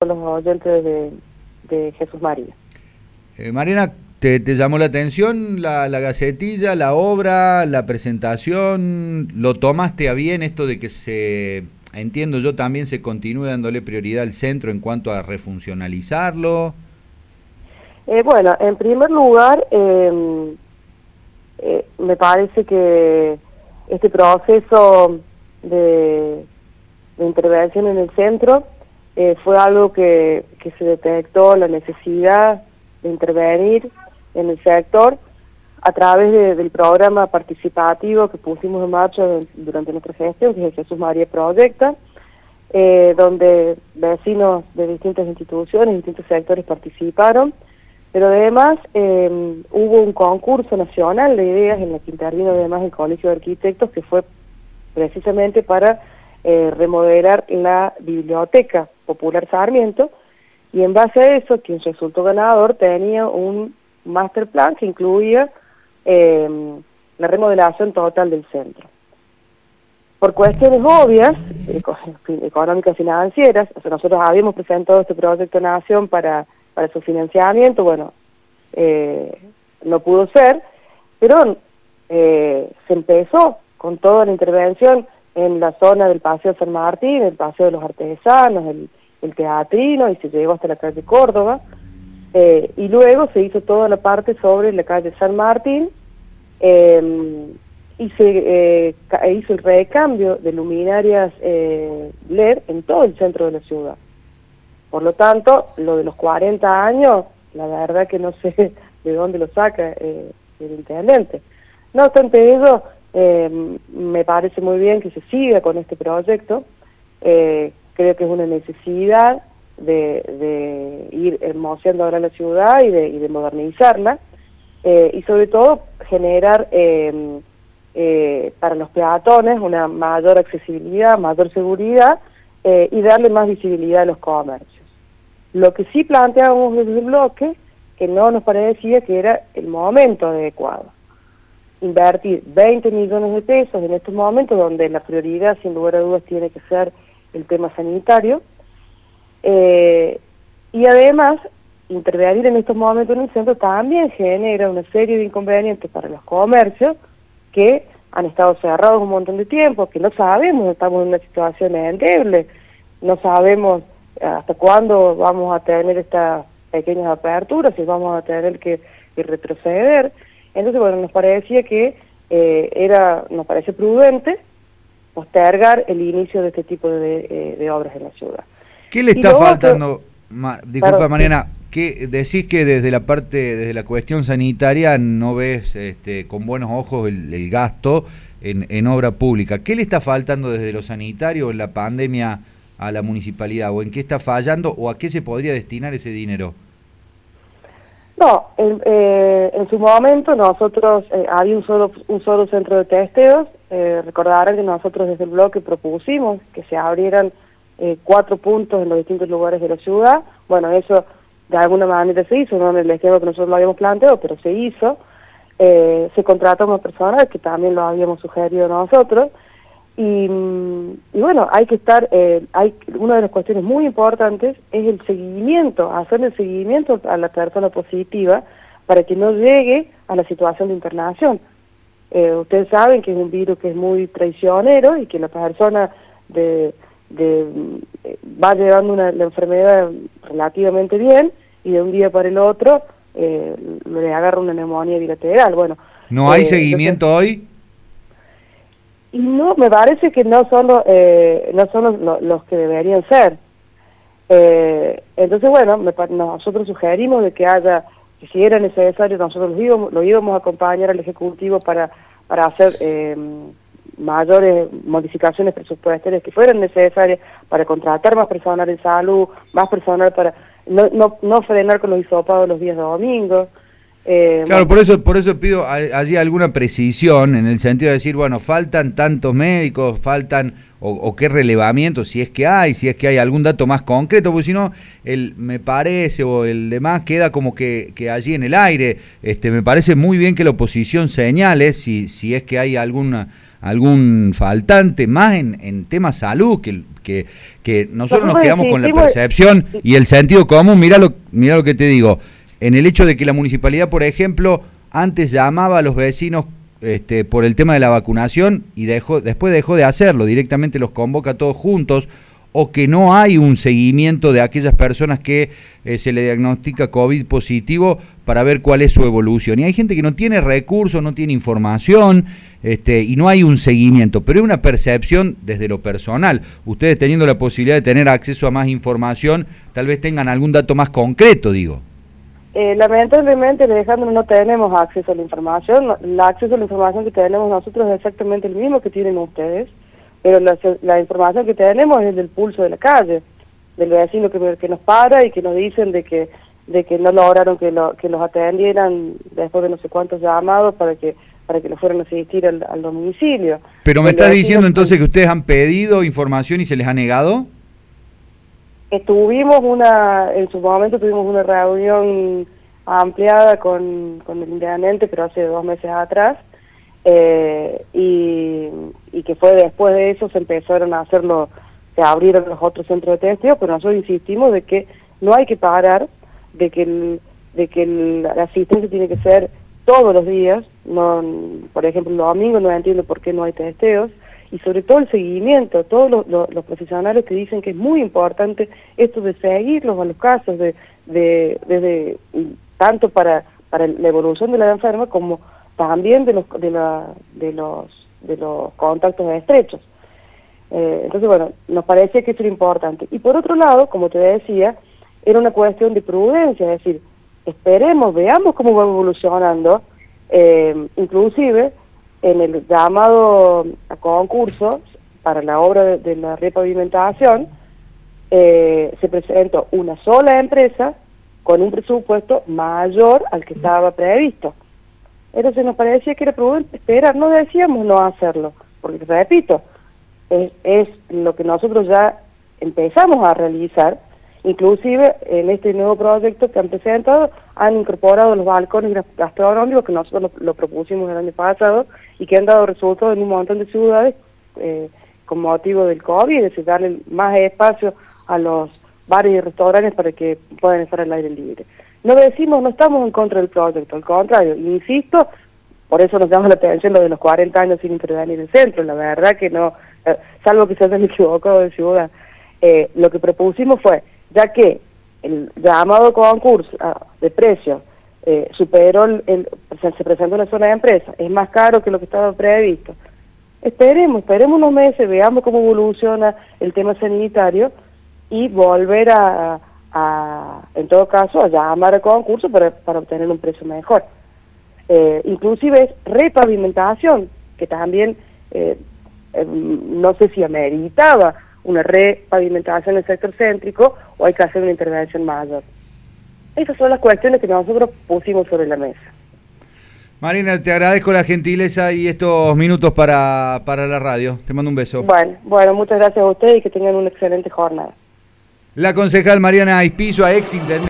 los oyentes de Jesús María. Mariana, ¿te llamó la atención la gacetilla, la obra, la presentación? ¿Lo tomaste a bien esto de que entiendo yo, también se continúe dándole prioridad al centro en cuanto a refuncionalizarlo? Bueno, en primer lugar, me parece que este proceso de intervención en el centro fue algo que se detectó la necesidad de intervenir en el sector a través del programa participativo que pusimos en marcha durante nuestra gestión, que es el Jesús María Proyecta, donde vecinos de distintas instituciones, distintos sectores participaron, pero además hubo un concurso nacional de ideas en el que intervino además el Colegio de Arquitectos, que fue precisamente para remodelar la Biblioteca Popular Sarmiento, y en base a eso, quien resultó ganador tenía un master plan que incluía la remodelación total del centro. Por cuestiones obvias, económicas y financieras, o sea, nosotros habíamos presentado este proyecto de Nación para su financiamiento, bueno, no pudo ser, pero se empezó con toda la intervención en la zona del Paseo San Martín, el Paseo de los Artesanos, el Teatrino, y se llegó hasta la calle Córdoba, y luego se hizo toda la parte sobre la calle San Martín, y se hizo el recambio de luminarias LED en todo el centro de la ciudad. Por lo tanto, lo de los 40 años, la verdad que no sé de dónde lo saca el intendente. No obstante ello, me parece muy bien que se siga con este proyecto. Creo que es una necesidad de ir hermoseando ahora la ciudad y de modernizarla, y sobre todo generar para los peatones una mayor accesibilidad, mayor seguridad, y darle más visibilidad a los comercios. Lo que sí planteábamos desde el bloque, que no nos parecía que era el momento adecuado. Invertir 20 millones de pesos en estos momentos, donde la prioridad, sin lugar a dudas, tiene que ser el tema sanitario, y además, intervenir en estos momentos en el centro también genera una serie de inconvenientes para los comercios que han estado cerrados un montón de tiempo, que no sabemos, estamos en una situación endeble, no sabemos hasta cuándo vamos a tener estas pequeñas aperturas, si vamos a tener que retroceder. Entonces, bueno, nos parecía que nos parece prudente postergar el inicio de este tipo de obras en la ciudad. ¿Qué le está faltando? Disculpa, perdón, Mariana, ¿qué decís que desde la cuestión sanitaria no ves con buenos ojos el gasto en obra pública? ¿Qué le está faltando desde lo sanitario en la pandemia a la municipalidad? ¿O en qué está fallando? ¿O a qué se podría destinar ese dinero? No, en su momento nosotros, había un solo centro de testeos. Recordarán que nosotros desde el bloque propusimos que se abrieran 4 puntos en los distintos lugares de la ciudad. Bueno, eso de alguna manera se hizo, no en el esquema que nosotros lo habíamos planteado, pero se hizo. Se contrató más personal, que también lo habíamos sugerido nosotros. Y bueno, hay que estar, una de las cuestiones muy importantes es el seguimiento, hacer el seguimiento a la persona positiva para que no llegue a la situación de internación. Ustedes saben que es un virus que es muy traicionero y que la persona va llevando la enfermedad relativamente bien y de un día para el otro le agarra una neumonía bilateral. Bueno, ¿no hay seguimiento hoy? Y no, me parece que no son los que deberían ser. Entonces, bueno, nosotros sugerimos de que haya, que si era necesario, nosotros lo íbamos a acompañar al Ejecutivo para hacer mayores modificaciones presupuestarias que fueran necesarias, para contratar más personal en salud, más personal para no frenar con los hisopados los días de domingo. Claro, por eso pido allí alguna precisión en el sentido de decir, bueno, faltan tantos médicos, faltan, o qué relevamiento, si es que hay algún dato más concreto, porque si no, me parece, o el demás queda como que allí en el aire. Me parece muy bien que la oposición señale si es que hay algún faltante, más en temas salud, que nosotros nos quedamos con la percepción y el sentido común. Mirá lo que te digo. En el hecho de que la municipalidad, por ejemplo, antes llamaba a los vecinos por el tema de la vacunación y después dejó de hacerlo, directamente los convoca a todos juntos, o que no hay un seguimiento de aquellas personas que se le diagnostica COVID positivo para ver cuál es su evolución. Y hay gente que no tiene recursos, no tiene información, y no hay un seguimiento, pero es una percepción desde lo personal. Ustedes, teniendo la posibilidad de tener acceso a más información, tal vez tengan algún dato más concreto, digo. Lamentablemente, Alejandro, no tenemos acceso a la información. El acceso a la información que tenemos nosotros es exactamente el mismo que tienen ustedes, pero la información que tenemos es del pulso de la calle, del vecino que nos para y que nos dicen de que no lograron que los atendieran después de no sé cuántos llamados para que los fueran a asistir al domicilio. Pero me estás diciendo entonces que ustedes han pedido información y se les ha negado. En su momento tuvimos una reunión ampliada con el intendente, pero hace 2 meses atrás, y que fue después de eso se empezaron a se abrieron los otros centros de testeo, pero nosotros insistimos de que no hay que parar, de que la asistencia tiene que ser todos los días, no, por ejemplo, los domingos no entiendo por qué no hay testeos, y sobre todo el seguimiento, todos los profesionales que dicen que es muy importante esto de seguirlos a los casos, desde tanto para la evolución de la enferma como también de los contactos estrechos. Entonces, bueno, nos parece que eso era importante. Y por otro lado, como te decía, era una cuestión de prudencia, es decir, esperemos, veamos cómo va evolucionando, inclusive en el llamado a concurso para la obra de la repavimentación, se presentó una sola empresa con un presupuesto mayor al que estaba previsto. Entonces nos parecía que era prudente esperar, no decíamos no hacerlo, porque repito, es lo que nosotros ya empezamos a realizar. Inclusive en este nuevo proyecto que han presentado han incorporado los balcones gastronómicos que nosotros lo propusimos el año pasado y que han dado resultados en un montón de ciudades con motivo del COVID, es decir, darle más espacio a los bares y restaurantes para que puedan estar al aire libre. No estamos en contra del proyecto, al contrario, insisto, por eso nos llama la atención lo de los 40 años sin intervenir en el centro, la verdad que no, salvo que se hayan equivocado de ciudad. Lo que propusimos fue, ya que el llamado concurso de precios superó, se presentó una zona de empresa, es más caro que lo que estaba previsto. Esperemos unos meses, veamos cómo evoluciona el tema sanitario y volver en todo caso, a llamar al concurso para obtener un precio mejor. Inclusive es repavimentación, que también no sé si ameritaba una repavimentación en el sector céntrico o hay que hacer una intervención mayor. Esas son las cuestiones que nosotros pusimos sobre la mesa. Marina, te agradezco la gentileza y estos minutos para la radio. Te mando un beso. Bueno, muchas gracias a ustedes y que tengan una excelente jornada. La concejal Mariana Ispizo, ex intendente.